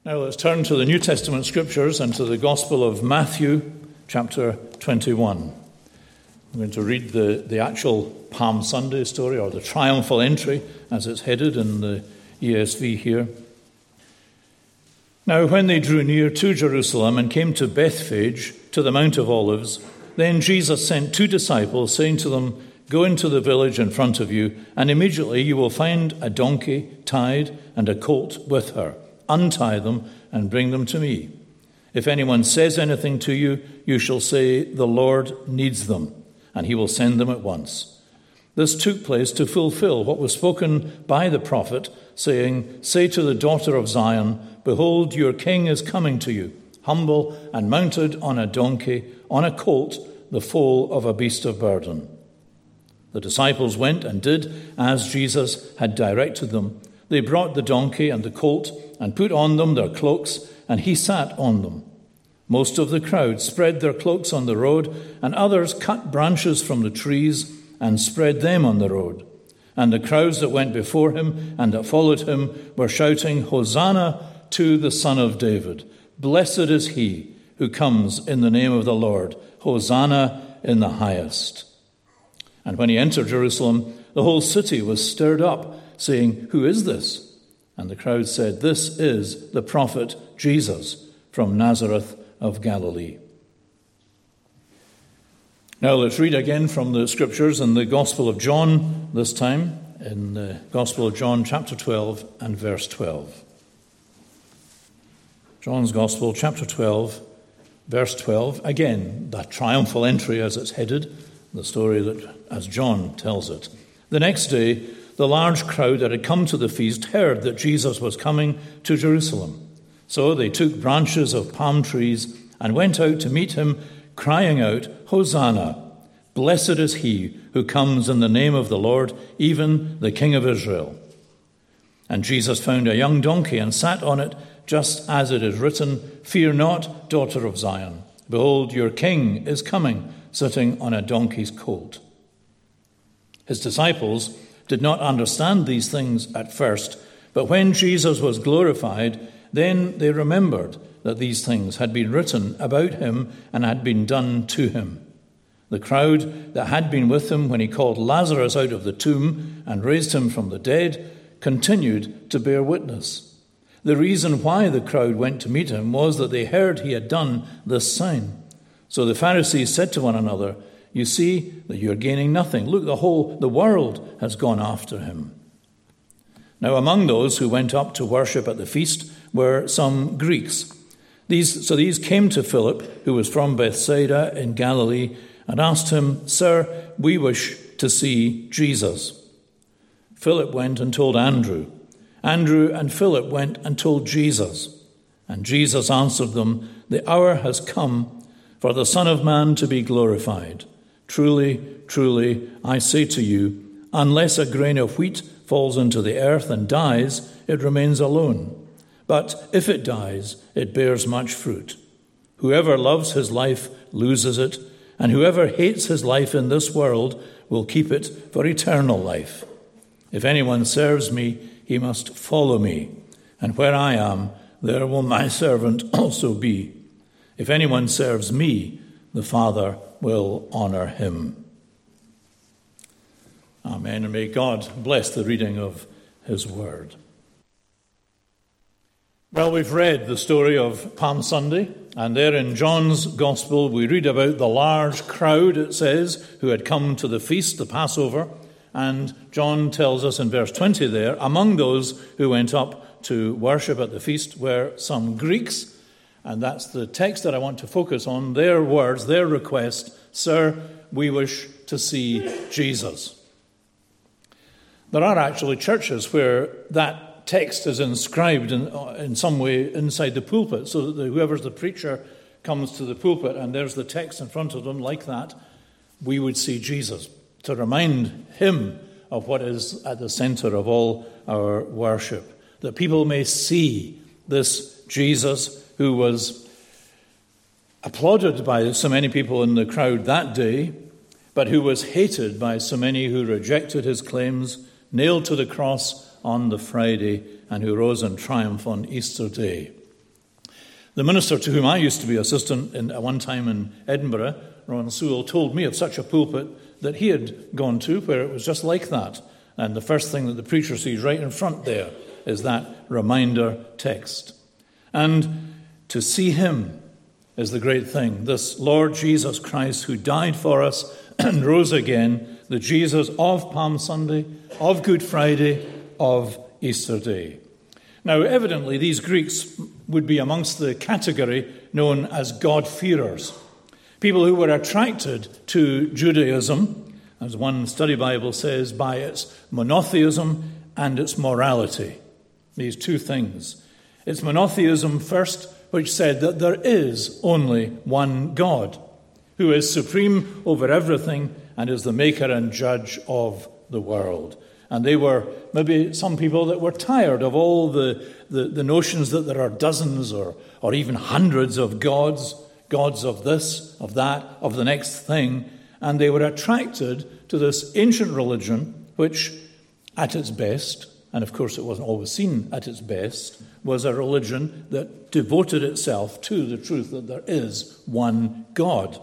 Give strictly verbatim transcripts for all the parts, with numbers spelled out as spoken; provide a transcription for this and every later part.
Now let's turn to the New Testament scriptures and to the Gospel of Matthew, chapter twenty-one. I'm going to read the, the actual Palm Sunday story, or the triumphal entry, as it's headed in the E S V here. Now when they drew near to Jerusalem and came to Bethphage, to the Mount of Olives, then Jesus sent two disciples, saying to them, "Go into the village in front of you, and immediately you will find a donkey tied and a colt with her. Untie them and bring them to me. If anyone says anything to you, you shall say, 'The Lord needs them,' and he will send them at once." This took place to fulfill what was spoken by the prophet, saying, "Say to the daughter of Zion, behold, your king is coming to you, humble and mounted on a donkey, on a colt, the foal of a beast of burden." The disciples went and did as Jesus had directed them. They brought the donkey and the colt and put on them their cloaks, and he sat on them. Most of the crowd spread their cloaks on the road, and others cut branches from the trees and spread them on the road. And the crowds that went before him and that followed him were shouting, "Hosanna to the Son of David. Blessed is he who comes in the name of the Lord. Hosanna in the highest." And when he entered Jerusalem, the whole city was stirred up, saying, "Who is this?" And the crowd said, "This is the prophet Jesus from Nazareth of Galilee." Now let's read again from the scriptures in the Gospel of John, this time, in the Gospel of John, chapter twelve and verse twelve. John's Gospel, chapter twelve, verse twelve. Again, the triumphal entry as it's headed, the story that as John tells it. The next day, the large crowd that had come to the feast heard that Jesus was coming to Jerusalem. So they took branches of palm trees and went out to meet him, crying out, "Hosanna! Blessed is he who comes in the name of the Lord, even the King of Israel." And Jesus found a young donkey and sat on it, just as it is written, "Fear not, daughter of Zion. Behold, your king is coming, sitting on a donkey's colt." His disciples did not understand these things at first, but when Jesus was glorified, then they remembered that these things had been written about him and had been done to him. The crowd that had been with him when he called Lazarus out of the tomb and raised him from the dead continued to bear witness. The reason why the crowd went to meet him was that they heard he had done this sign. So the Pharisees said to one another, "You see that you are gaining nothing. Look, the whole the world has gone after him." Now among those who went up to worship at the feast were some Greeks. These so these came to Philip, who was from Bethsaida in Galilee, and asked him, "Sir, we wish to see Jesus." Philip went and told Andrew. Andrew and Philip went and told Jesus. And Jesus answered them, "The hour has come for the Son of Man to be glorified. Truly, truly, I say to you, unless a grain of wheat falls into the earth and dies, it remains alone. But if it dies, it bears much fruit. Whoever loves his life loses it, and whoever hates his life in this world will keep it for eternal life. If anyone serves me, he must follow me, and where I am, there will my servant also be. If anyone serves me, the Father will honor him." Amen, and may God bless the reading of his word. Well, we've read the story of Palm Sunday, and there in John's Gospel we read about the large crowd, it says, who had come to the feast, the Passover, and John tells us in verse twenty there, among those who went up to worship at the feast were some Greeks, and that's the text that I want to focus on, their words, their request, "Sir, we wish to see Jesus." There are actually churches where that text is inscribed in, in some way inside the pulpit, so that the, whoever's the preacher comes to the pulpit and there's the text in front of them like that, "We would see Jesus," to remind him of what is at the center of all our worship, that people may see this Jesus who was applauded by so many people in the crowd that day, but who was hated by so many who rejected his claims, nailed to the cross on the Friday, and who rose in triumph on Easter Day. The minister to whom I used to be assistant in, at one time in Edinburgh, Ron Sewell, told me of such a pulpit that he had gone to where it was just like that. And the first thing that the preacher sees right in front there is that reminder text. And to see him is the great thing. This Lord Jesus Christ who died for us and rose again, the Jesus of Palm Sunday, of Good Friday, of Easter Day. Now, evidently, these Greeks would be amongst the category known as God-fearers, people who were attracted to Judaism, as one study Bible says, by its monotheism and its morality. These two things. It's monotheism first, which said that there is only one God, who is supreme over everything and is the maker and judge of the world. And they were maybe some people that were tired of all the, the, the notions that there are dozens or, or even hundreds of gods, gods of this, of that, of the next thing. And they were attracted to this ancient religion, which at its best, and of course it wasn't always seen at its best, was a religion that devoted itself to the truth that there is one God.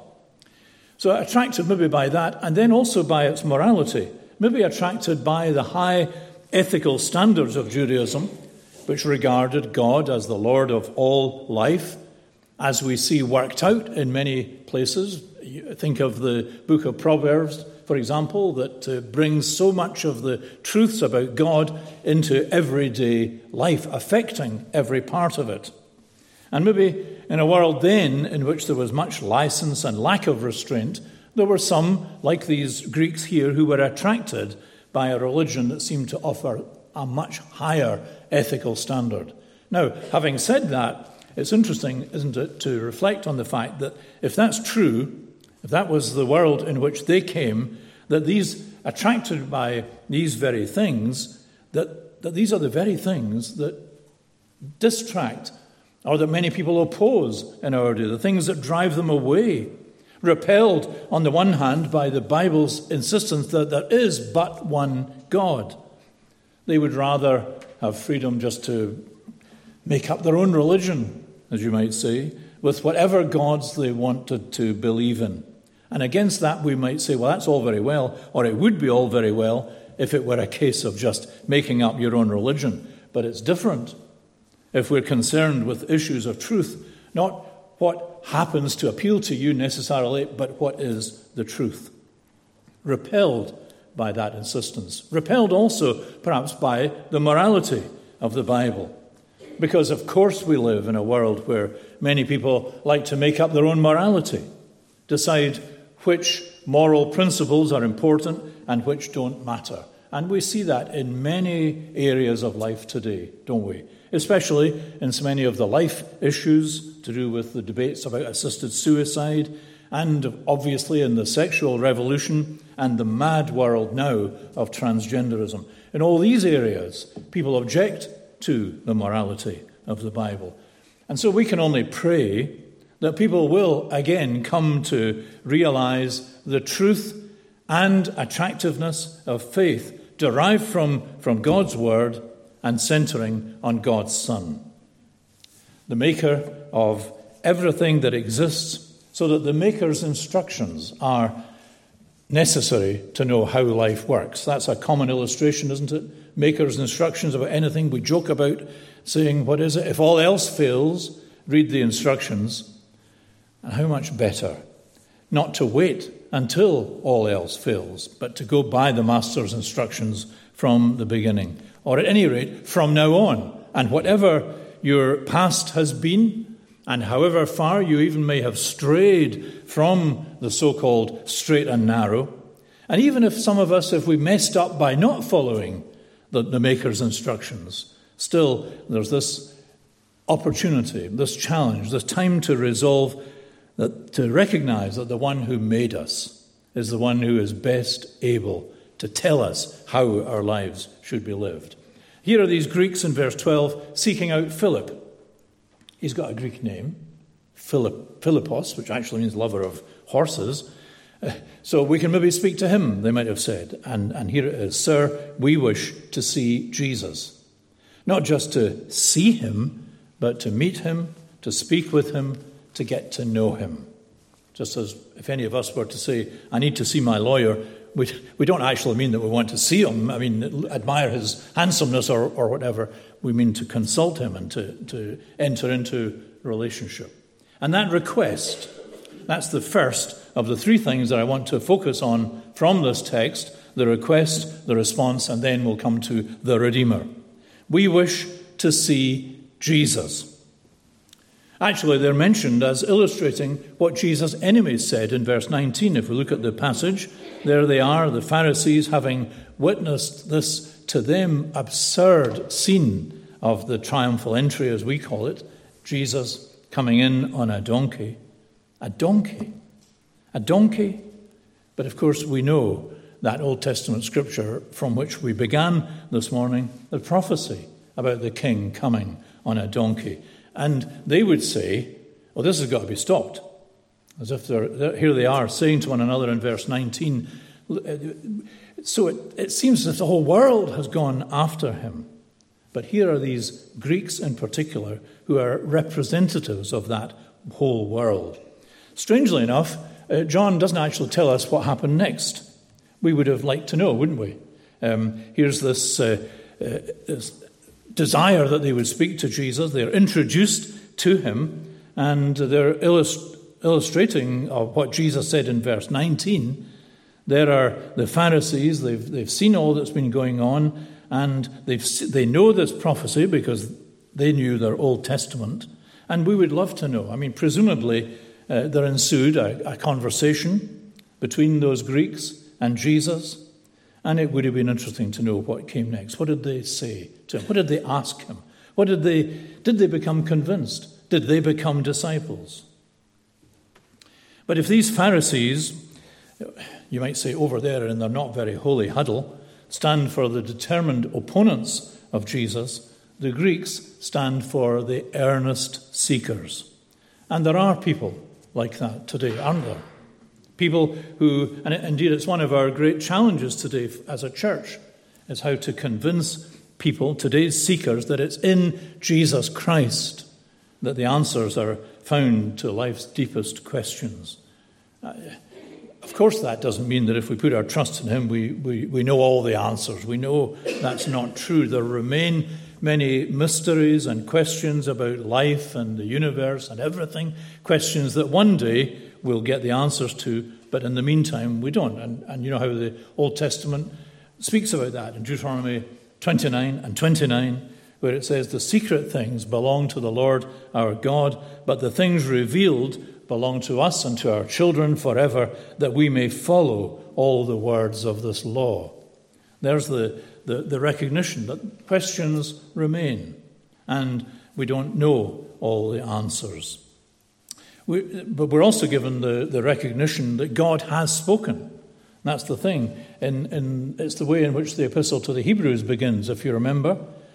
So attracted maybe by that, and then also by its morality, maybe attracted by the high ethical standards of Judaism, which regarded God as the Lord of all life, as we see worked out in many places. You think of the book of Proverbs, for example, that uh, brings so much of the truths about God into everyday life, affecting every part of it. And maybe in a world then in which there was much license and lack of restraint, there were some, like these Greeks here, who were attracted by a religion that seemed to offer a much higher ethical standard. Now, having said that, it's interesting, isn't it, to reflect on the fact that if that's true, if that was the world in which they came, that these, attracted by these very things, that, that these are the very things that distract or that many people oppose in our day, the things that drive them away, repelled on the one hand by the Bible's insistence that there is but one God. They would rather have freedom just to make up their own religion, as you might say, with whatever gods they wanted to believe in. And against that we might say, well, that's all very well, or it would be all very well if it were a case of just making up your own religion. But it's different if we're concerned with issues of truth, not what happens to appeal to you necessarily, but what is the truth. Repelled by that insistence. Repelled also, perhaps, by the morality of the Bible. Because, of course, we live in a world where many people like to make up their own morality, decide which moral principles are important and which don't matter. And we see that in many areas of life today, don't we? Especially in so many of the life issues to do with the debates about assisted suicide, and obviously in the sexual revolution and the mad world now of transgenderism. In all these areas, people object to the morality of the Bible. And so we can only pray that people will again come to realize the truth and attractiveness of faith derived from, from God's word and centering on God's Son, the maker of everything that exists, so that the maker's instructions are necessary to know how life works. That's a common illustration, isn't it? Maker's instructions about anything. We joke about saying, what is it? If all else fails, read the instructions. And how much better not to wait until all else fails, but to go by the Master's instructions from the beginning, or at any rate, from now on. And whatever your past has been, and however far you even may have strayed from the so-called straight and narrow, and even if some of us, if we messed up by not following the, the Maker's instructions, still there's this opportunity, this challenge, this time to resolve, that to recognize that the one who made us is the one who is best able to tell us how our lives should be lived. Here are these Greeks in verse twelve seeking out Philip. He's got a Greek name, Philip, Philippos, which actually means lover of horses. Uh, so we can maybe speak to him, they might have said. And, and here it is, Sir, we wish to see Jesus. Not just to see him, but to meet him, to speak with him, to get to know him. Just as if any of us were to say, I need to see my lawyer, we, we don't actually mean that we want to see him, I mean, admire his handsomeness or, or whatever. We mean to consult him and to, to enter into a relationship. And that request, that's the first of the three things that I want to focus on from this text: the request, the response, and then we'll come to the Redeemer. We wish to see Jesus. Actually, they're mentioned as illustrating what Jesus' enemies said in verse nineteen. If we look at the passage, there they are, the Pharisees, having witnessed this to them absurd scene of the triumphal entry, as we call it, Jesus coming in on a donkey. A donkey. A donkey. But of course, we know that Old Testament scripture from which we began this morning, the prophecy about the king coming on a donkey. And they would say, well, this has got to be stopped. As if they're, they're here they are saying to one another in verse nineteen. So it, it seems as if the whole world has gone after him. But here are these Greeks in particular who are representatives of that whole world. Strangely enough, uh, John doesn't actually tell us what happened next. We would have liked to know, wouldn't we? Um, here's this, uh, uh, this desire that they would speak to Jesus. They're introduced to him, and they're illust- illustrating of what Jesus said in verse nineteen. There are the Pharisees. They've, they've seen all that's been going on, and they've, they know this prophecy because they knew their Old Testament. And we would love to know. I mean, presumably, uh, there ensued a, a conversation between those Greeks and Jesus, and it would have been interesting to know what came next. What did they say to him? What did they ask him? What did they, did they become convinced? Did they become disciples? But if these Pharisees, you might say over there in their not very holy huddle, stand for the determined opponents of Jesus, the Greeks stand for the earnest seekers. And there are people like that today, aren't there? People who, and indeed it's one of our great challenges today as a church, is how to convince people, today's seekers, that it's in Jesus Christ that the answers are found to life's deepest questions. Uh, of course, that doesn't mean that if we put our trust in him, we, we, we know all the answers. We know that's not true. There remain many mysteries and questions about life and the universe and everything, questions that one day we'll get the answers to, but in the meantime, we don't. And, and you know how the Old Testament speaks about that in Deuteronomy twenty-nine and twenty-nine, where it says, the secret things belong to the Lord our God, but the things revealed belong to us and to our children forever, that we may follow all the words of this law. There's the, the, the recognition that questions remain, and we don't know all the answers. We, but we're also given the, the recognition that God has spoken. That's the thing. In, in, it's the way in which the epistle to the Hebrews begins, if you remember.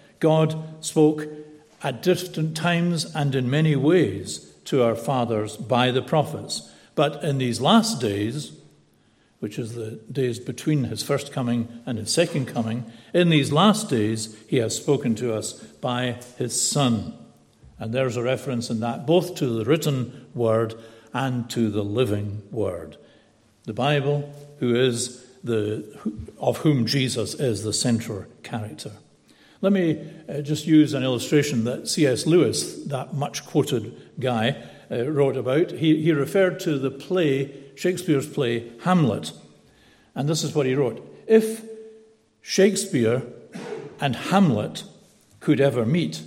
God spoke at different times and in many ways to our fathers by the prophets. But in these last days, which is the days between his first coming and his second coming, in these last days he has spoken to us by his Son. And there's a reference in that both to the written word and to the living word. The Bible, who is the of whom Jesus is the central character. Let me uh, just use an illustration that C S Lewis, that much-quoted guy, uh, wrote about. He, he referred to the play, Shakespeare's play, Hamlet. And this is what he wrote. If Shakespeare and Hamlet could ever meet,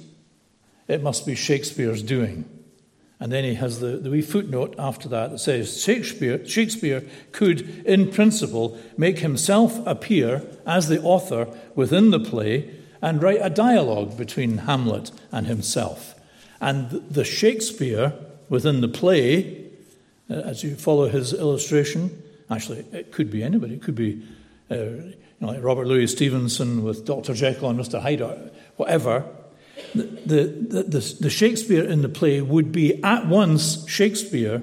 it must be Shakespeare's doing. And then he has the, the wee footnote after that that says, Shakespeare, Shakespeare could, in principle, make himself appear as the author within the play and write a dialogue between Hamlet and himself. And the Shakespeare within the play, uh, as you follow his illustration, actually, it could be anybody. It could be uh, you know, like Robert Louis Stevenson with Doctor Jekyll and Mister Hyde, or whatever. The, the, the, the Shakespeare in the play would be at once Shakespeare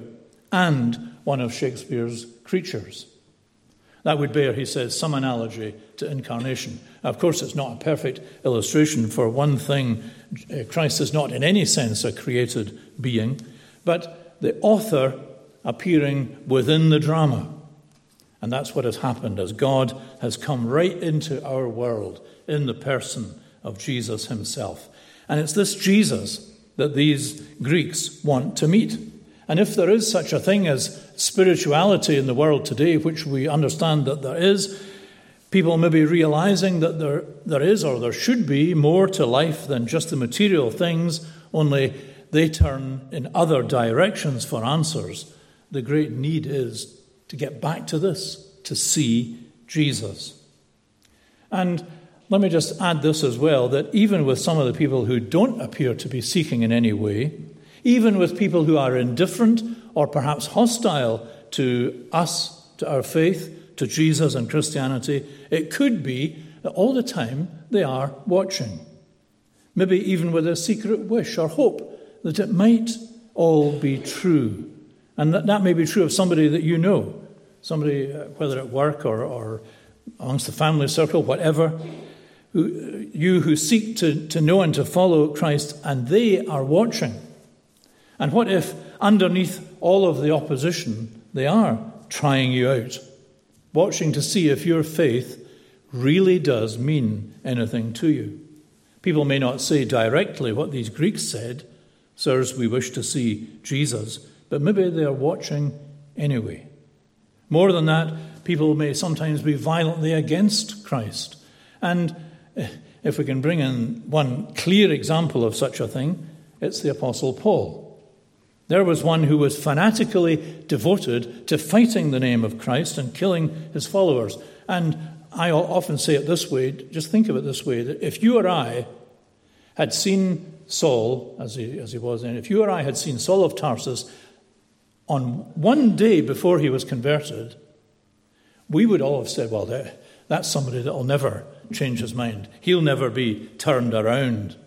and one of Shakespeare's creatures. That would bear, he says, some analogy to incarnation. Now, of course, it's not a perfect illustration. For one thing, Christ is not in any sense a created being, but the author appearing within the drama. And that's what has happened as God has come right into our world in the person of Jesus himself. And it's this Jesus that these Greeks want to meet. And if there is such a thing as spirituality in the world today, which we understand that there is, people may be realizing that there, there is or there should be more to life than just the material things, only they turn in other directions for answers. The great need is to get back to this, to see Jesus. And let me just add this as well, that even with some of the people who don't appear to be seeking in any way, even with people who are indifferent or perhaps hostile to us, to our faith, to Jesus and Christianity, it could be that all the time they are watching. Maybe even with a secret wish or hope that it might all be true. And that, that may be true of somebody that you know, somebody, uh, whether at work or, or amongst the family circle, whatever, who, you who seek to, to know and to follow Christ, and they are watching. And what if underneath all of the opposition, they are trying you out, watching to see if your faith really does mean anything to you? People may not say directly what these Greeks said, "Sirs, we wish to see Jesus," but maybe they are watching anyway. More than that, people may sometimes be violently against Christ. And if we can bring in one clear example of such a thing, it's the Apostle Paul. There was one who was fanatically devoted to fighting the name of Christ and killing his followers. And I often say it this way, just think of it this way, that if you or I had seen Saul, as he, as he was then, if you or I had seen Saul of Tarsus on one day before he was converted, we would all have said, well, that, that's somebody that will never change his mind. He'll never be turned around.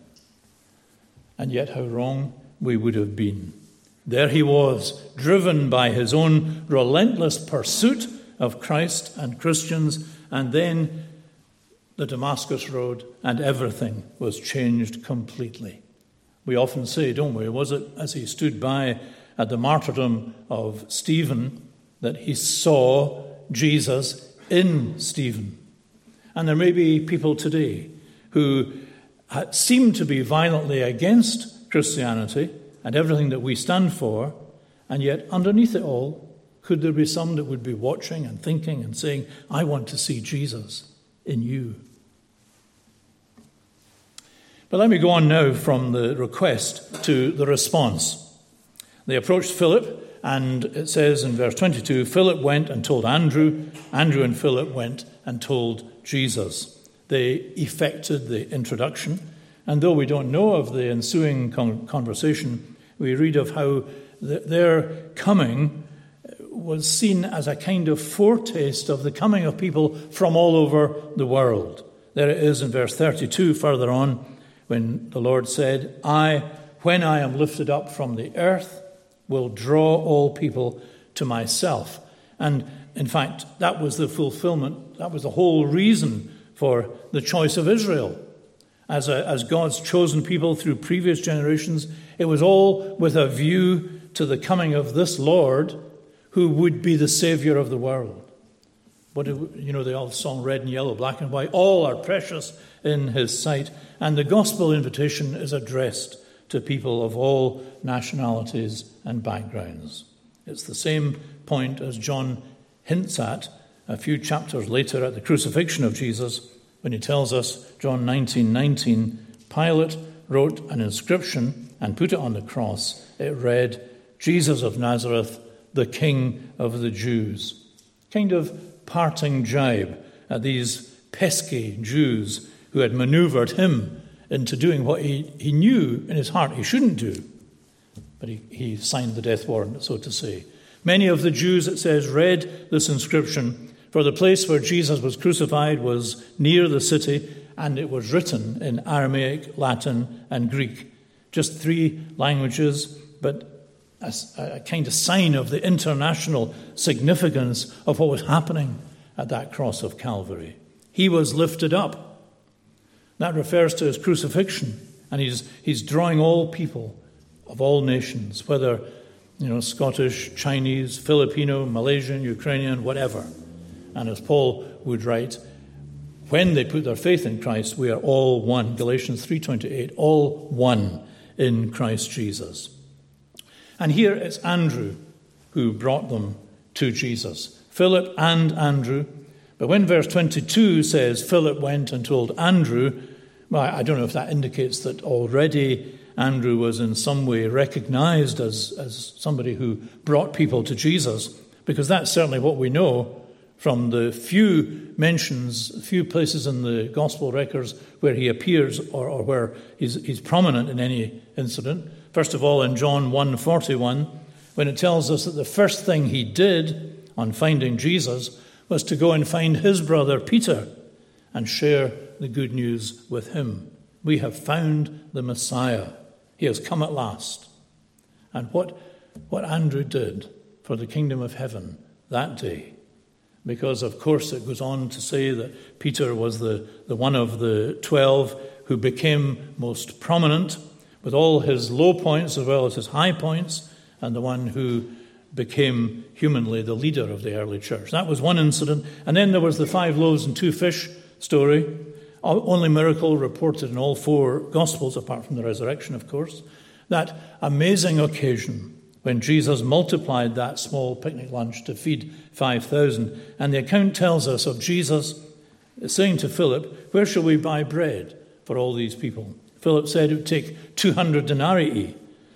And yet how wrong we would have been. There he was, driven by his own relentless pursuit of Christ and Christians, and then the Damascus Road, and everything was changed completely. We often say, don't we, was it as he stood by at the martyrdom of Stephen that he saw Jesus in Stephen? And there may be people today who seem to be violently against Christianity and everything that we stand for, and yet underneath it all, could there be some that would be watching and thinking and saying, I want to see Jesus in you? But let me go on now from the request to the response. They approached Philip, and it says in verse twenty-two, Philip went and told Andrew, Andrew and Philip went and told Jesus. They effected the introduction, and though we don't know of the ensuing conversation, we read of how their coming was seen as a kind of foretaste of the coming of people from all over the world. There it is in verse thirty-two further on, when the Lord said, I, when I am lifted up from the earth, will draw all people to myself. And in fact, that was the fulfillment, that was the whole reason for the choice of Israel. As, a, as God's chosen people through previous generations, it was all with a view to the coming of this Lord who would be the Savior of the world. But, you know, the old song, red and yellow, black and white, all are precious in his sight. And the gospel invitation is addressed to people of all nationalities and backgrounds. It's the same point as John hints at a few chapters later at the crucifixion of Jesus, when he tells us, John nineteen nineteen, Pilate wrote an inscription and put it on the cross. It read, Jesus of Nazareth, the King of the Jews. Kind of parting jibe at these pesky Jews who had maneuvered him into doing what he, he knew in his heart he shouldn't do. But he, he signed the death warrant, so to say. Many of the Jews, it says, read this inscription, for the place where Jesus was crucified was near the city, and it was written in Aramaic, Latin, and Greek. Just three languages, but a, a kind of sign of the international significance of what was happening at that cross of Calvary. He was lifted up. That refers to his crucifixion, and he's, he's drawing all people of all nations, whether, you know, Scottish, Chinese, Filipino, Malaysian, Ukrainian, whatever. And as Paul would write, when they put their faith in Christ, we are all one. Galatians three twenty-eight, all one in Christ Jesus. And here it's Andrew who brought them to Jesus. Philip and Andrew. But when verse twenty-two says Philip went and told Andrew, well, I don't know if that indicates that already Andrew was in some way recognized as, as somebody who brought people to Jesus, because that's certainly what we know from the few mentions, few places in the gospel records where he appears or, or where he's, he's prominent in any incident. First of all, in John one forty-one, when it tells us that the first thing he did on finding Jesus was to go and find his brother Peter and share the good news with him. We have found the Messiah. He has come at last. And what, what Andrew did for the kingdom of heaven that day, because, of course, it goes on to say that Peter was the, the one of the twelve who became most prominent with all his low points as well as his high points, and the one who became humanly the leader of the early church. That was one incident. And then there was the five loaves and two fish story, only miracle reported in all four Gospels, apart from the resurrection, of course. That amazing occasion when Jesus multiplied that small picnic lunch to feed five thousand. And the account tells us of Jesus saying to Philip, where shall we buy bread for all these people? Philip said it would take two hundred denarii.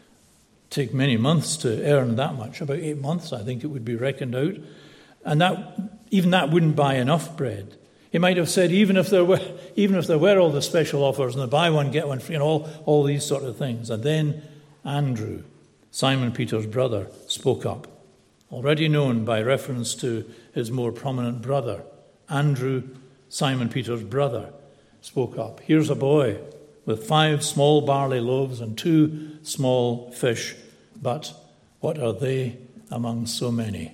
Take many months to earn that much, about eight months, I think it would be reckoned out. And that even that wouldn't buy enough bread. He might have said, even if there were even if there were all the special offers and the buy one, get one free, and all, all these sort of things. And then Andrew, Simon Peter's brother, spoke up. Already known by reference to his more prominent brother, Andrew, Simon Peter's brother, spoke up. Here's a boy with five small barley loaves and two small fish, but what are they among so many?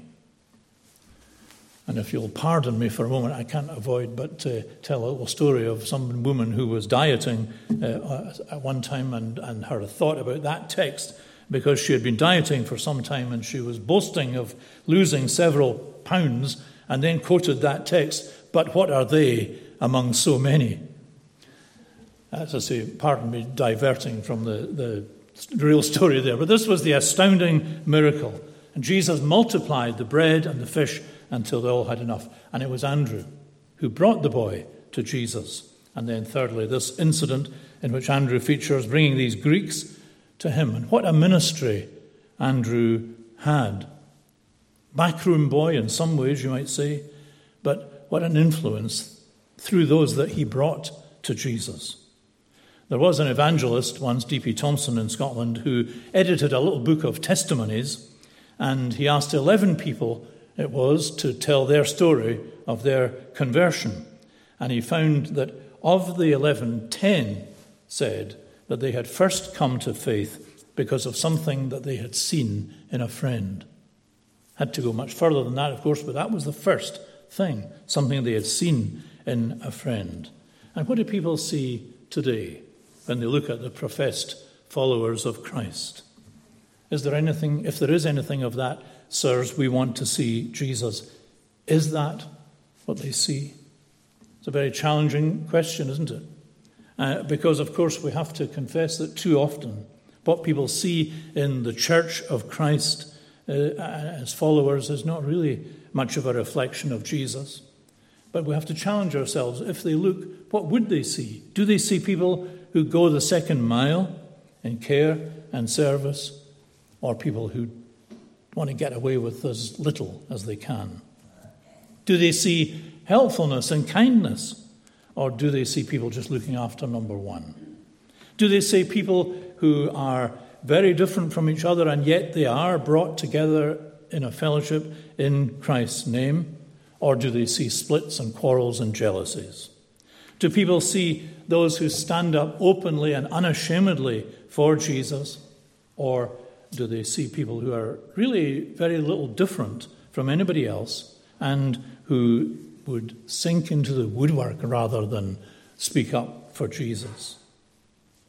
And if you'll pardon me for a moment, I can't avoid but to tell a little story of some woman who was dieting uh, at one time and, and her thought about that text, because she had been dieting for some time and she was boasting of losing several pounds, and then quoted that text, but what are they among so many? As I say, pardon me diverting from the, the real story there, but this was the astounding miracle. And Jesus multiplied the bread and the fish until they all had enough. And it was Andrew who brought the boy to Jesus. And then thirdly, this incident in which Andrew features, bringing these Greeks to him. And what a ministry Andrew had. Backroom boy in some ways, you might say, but what an influence through those that he brought to Jesus. There was an evangelist once, D P Thompson in Scotland, who edited a little book of testimonies, and he asked eleven people, it was, to tell their story of their conversion. And he found that of the eleven, ten said that they had first come to faith because of something that they had seen in a friend. Had to go much further than that, of course, but that was the first thing, something they had seen in a friend. And what do people see today when they look at the professed followers of Christ? Is there anything, if there is anything of that, sirs, we want to see Jesus? Is that what they see? It's a very challenging question, isn't it? Uh, because, of course, we have to confess that too often what people see in the Church of Christ uh, as followers is not really much of a reflection of Jesus. But we have to challenge ourselves. If they look, what would they see? Do they see people who go the second mile in care and service, or people who want to get away with as little as they can? Do they see helpfulness and kindness, or do they see people just looking after number one? Do they see people who are very different from each other and yet they are brought together in a fellowship in Christ's name? Or do they see splits and quarrels and jealousies? Do people see those who stand up openly and unashamedly for Jesus? Or do they see people who are really very little different from anybody else and who would sink into the woodwork rather than speak up for Jesus?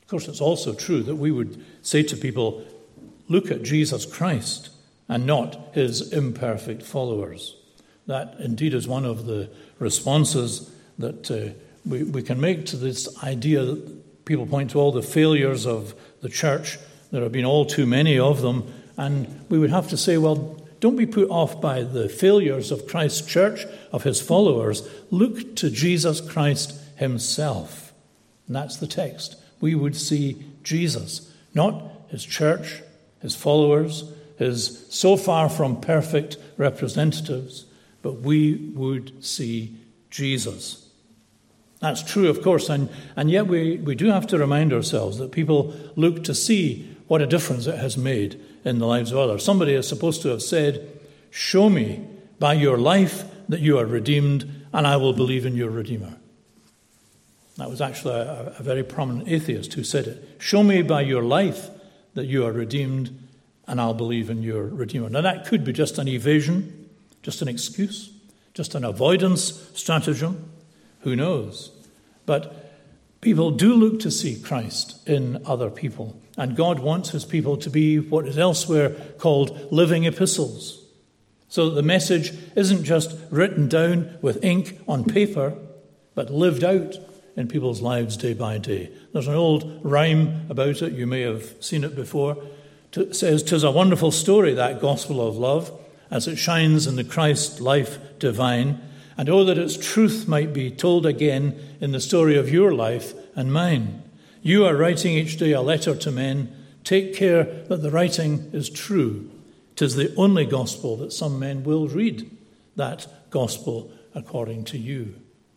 Of course, it's also true that we would say to people, look at Jesus Christ and not his imperfect followers. That indeed is one of the responses that uh, we, we can make to this idea that people point to all the failures of the church. There have been all too many of them. And we would have to say, well, don't be put off by the failures of Christ's church, of his followers. Look to Jesus Christ himself. And that's the text. We would see Jesus, not his church, his followers, his so far from perfect representatives, but we would see Jesus. That's true, of course, and, and yet we, we do have to remind ourselves that people look to see what a difference it has made in the lives of others. Somebody is supposed to have said, show me by your life that you are redeemed, and I will believe in your Redeemer. That was actually a, a very prominent atheist who said it. Show me by your life that you are redeemed, and I'll believe in your Redeemer. Now that could be just an evasion, just an excuse, just an avoidance stratagem. Who knows? But people do look to see Christ in other people. And God wants his people to be what is elsewhere called living epistles. So that the message isn't just written down with ink on paper, but lived out in people's lives day by day. There's an old rhyme about it. You may have seen it before. It says, "'Tis a wonderful story, that gospel of love, as it shines in the Christ life divine. And oh, that its truth might be told again in the story of your life and mine. You are writing each day a letter to men. Take care that the writing is true. 'Tis the only gospel that some men will read, that gospel according to you."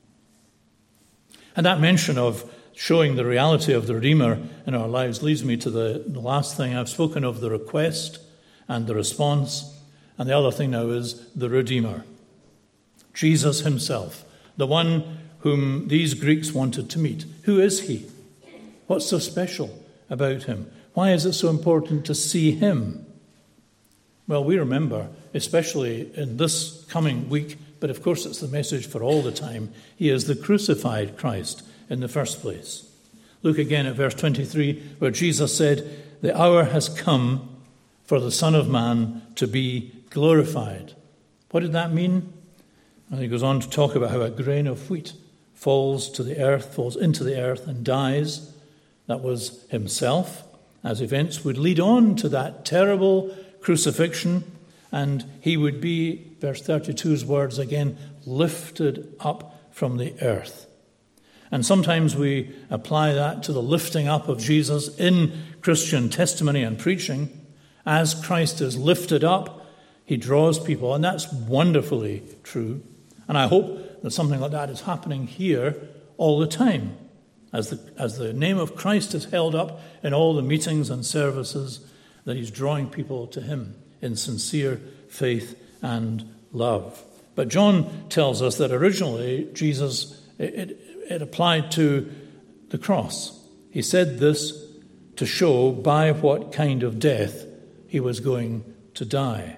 And that mention of showing the reality of the Redeemer in our lives leads me to the, the last thing. I've spoken of the request and the response, and the other thing now is the Redeemer. Jesus himself, the one whom these Greeks wanted to meet. Who is he? What's so special about him? Why is it so important to see him? Well, we remember, especially in this coming week, but of course it's the message for all the time, he is the crucified Christ in the first place. Look again at verse twenty-three, where Jesus said, "The hour has come for the Son of Man to be glorified." What did that mean? And he goes on to talk about how a grain of wheat falls to the earth, falls into the earth and dies. That was himself, as events would lead on to that terrible crucifixion, and he would be, verse thirty-two's words again, lifted up from the earth. And sometimes we apply that to the lifting up of Jesus in Christian testimony and preaching. As Christ is lifted up, he draws people, and that's wonderfully true. And I hope that something like that is happening here all the time, as the, as the name of Christ is held up in all the meetings and services, that he's drawing people to him in sincere faith and love. But John tells us that originally Jesus, it, it, it applied to the cross. He said this to show by what kind of death he was going to die.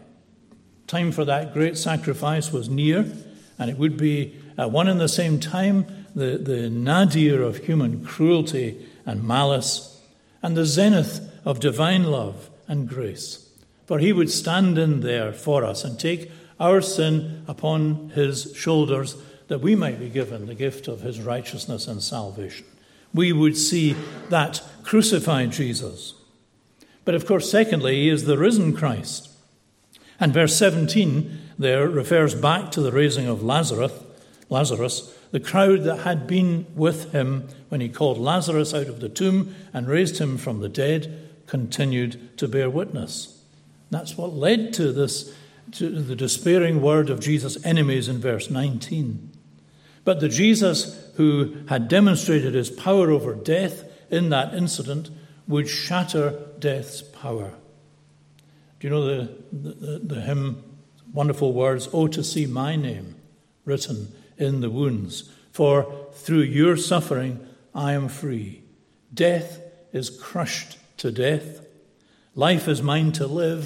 Time for that great sacrifice was near, and it would be at one and the same time the, the nadir of human cruelty and malice and the zenith of divine love and grace. For he would stand in there for us and take our sin upon his shoulders, that we might be given the gift of his righteousness and salvation. We would see that crucified Jesus. But of course, secondly, he is the risen Christ. And verse seventeen there refers back to the raising of Lazarus, Lazarus, the crowd that had been with him when he called Lazarus out of the tomb and raised him from the dead, continued to bear witness. That's what led to this, to the despairing word of Jesus' enemies in verse nineteen. But the Jesus who had demonstrated his power over death in that incident would shatter death's power. Do you know the, the, the hymn, wonderful words, "Oh, to see my name written in the wounds, for through your suffering I am free. Death is crushed to death. Life is mine to live,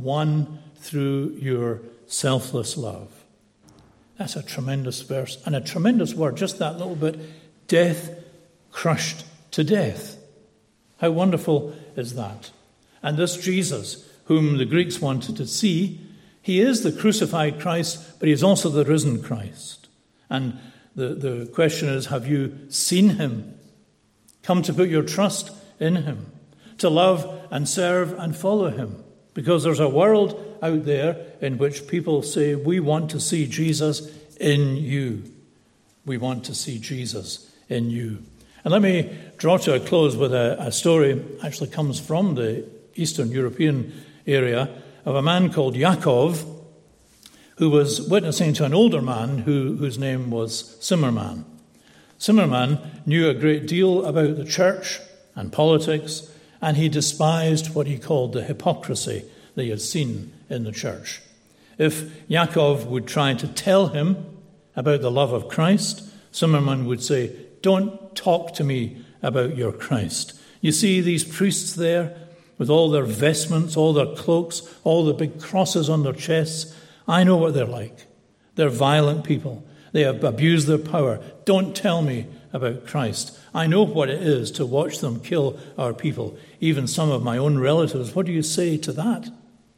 won through your selfless love." That's a tremendous verse and a tremendous word, just that little bit. Death crushed to death. How wonderful is that? And this Jesus, whom the Greeks wanted to see, he is the crucified Christ, but he is also the risen Christ. And the, the question is, have you seen him? Come to put your trust in him, to love and serve and follow him. Because there's a world out there in which people say, we want to see Jesus in you. We want to see Jesus in you. And let me draw to a close with a, a story, actually comes from the Eastern European area, of a man called Yakov, who was witnessing to an older man who, whose name was Zimmermann. Zimmermann knew a great deal about the church and politics, and he despised what he called the hypocrisy that he had seen in the church. If Yakov would try to tell him about the love of Christ, Zimmermann would say, don't talk to me about your Christ. You see these priests there with all their vestments, all their cloaks, all the big crosses on their chests. I know what they're like. They're violent people. They have abused their power. Don't tell me about Christ. I know what it is to watch them kill our people, even some of my own relatives. What do you say to that?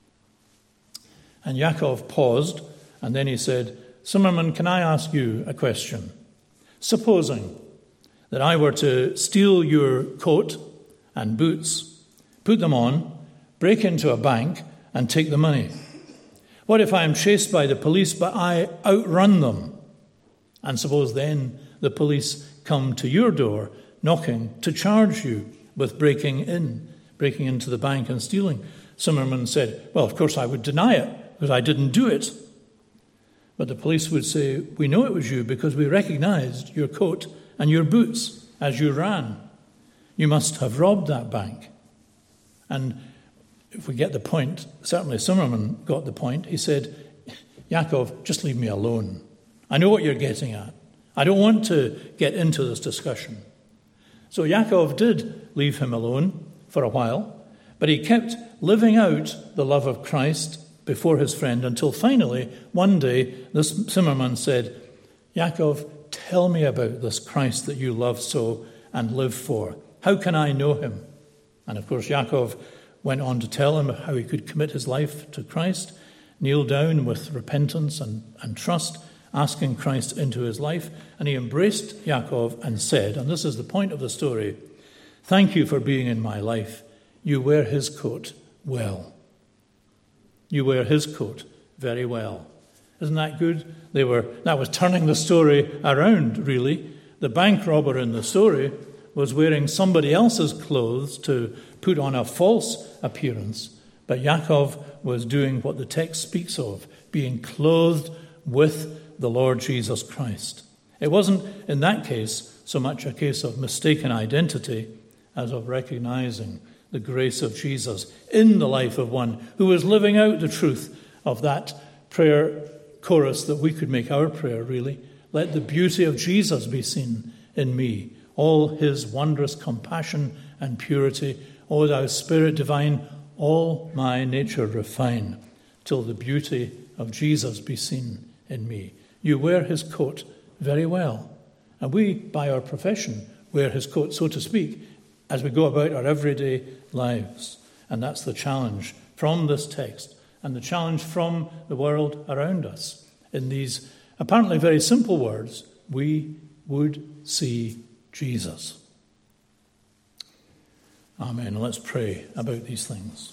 And Yakov paused, and then he said, Zimmermann, can I ask you a question? Supposing that I were to steal your coat and boots, put them on, break into a bank, and take the money. What if I am chased by the police, but I outrun them? And suppose then the police come to your door, knocking, to charge you with breaking in, breaking into the bank and stealing. Zimmermann said, well, of course I would deny it, because I didn't do it. But the police would say, we know it was you because we recognized your coat and your boots as you ran. You must have robbed that bank. And if we get the point, certainly Zimmermann got the point. He said, Yakov, just leave me alone. I know what you're getting at. I don't want to get into this discussion. So Yakov did leave him alone for a while, but he kept living out the love of Christ before his friend until finally, one day, this Zimmermann said, Yakov, tell me about this Christ that you love so and live for. How can I know him? And of course, Yakov went on to tell him how he could commit his life to Christ, kneel down with repentance and, and trust, asking Christ into his life. And he embraced Yakov and said, and this is the point of the story, thank you for being in my life. You wear his coat well. You wear his coat very well. Isn't that good? They were that was turning the story around, really. The bank robber in the story was wearing somebody else's clothes to put on a false appearance. But Yakov was doing what the text speaks of, being clothed with the Lord Jesus Christ. It wasn't, in that case, so much a case of mistaken identity as of recognizing the grace of Jesus in the life of one who was living out the truth of that prayer chorus that we could make our prayer, really. Let the beauty of Jesus be seen in me, all his wondrous compassion and purity. O thou Spirit divine, all my nature refine, till the beauty of Jesus be seen in me. You wear his coat very well. And we, by our profession, wear his coat, so to speak, as we go about our everyday lives. And that's the challenge from this text and the challenge from the world around us. In these apparently very simple words, we would see Jesus. Amen. Let's pray about these things.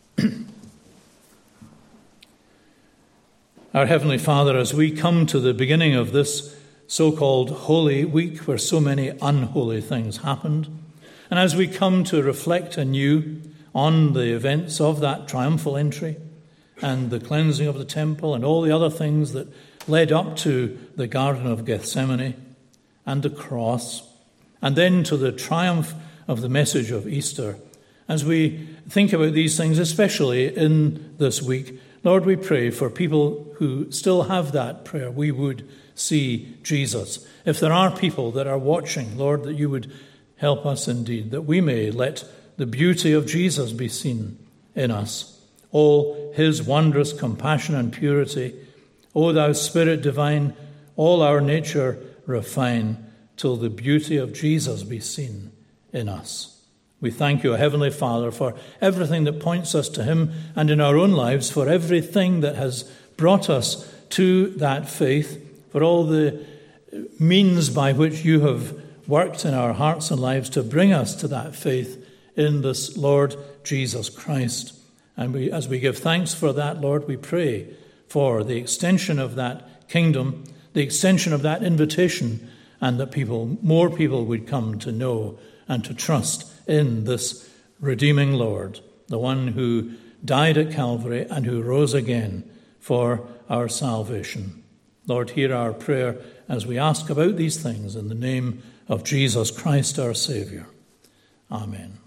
Our Heavenly Father, as we come to the beginning of this so-called Holy Week where so many unholy things happened, and as we come to reflect anew on the events of that triumphal entry and the cleansing of the temple and all the other things that led up to the Garden of Gethsemane and the cross, and then to the triumph of the message of Easter, as we think about these things, especially in this week, Lord, we pray for people who still have that prayer. We would see Jesus. If there are people that are watching, Lord, that you would help us indeed, that we may let the beauty of Jesus be seen in us, all his wondrous compassion and purity. O thou Spirit divine, all our nature refine, till the beauty of Jesus be seen in us. We We thank you, Heavenly Father, for everything that points us to him, and in our own lives for everything that has brought us to that faith, for all the means by which you have worked in our hearts and lives to bring us to that faith in this Lord Jesus Christ. And we, as we give thanks for that, Lord, we pray for the extension of that kingdom, the extension of that invitation, and that people, more people would come to know and to trust in this redeeming Lord, the one who died at Calvary and who rose again for our salvation. Lord, hear our prayer as we ask about these things in the name of Jesus Christ, our Saviour. Amen.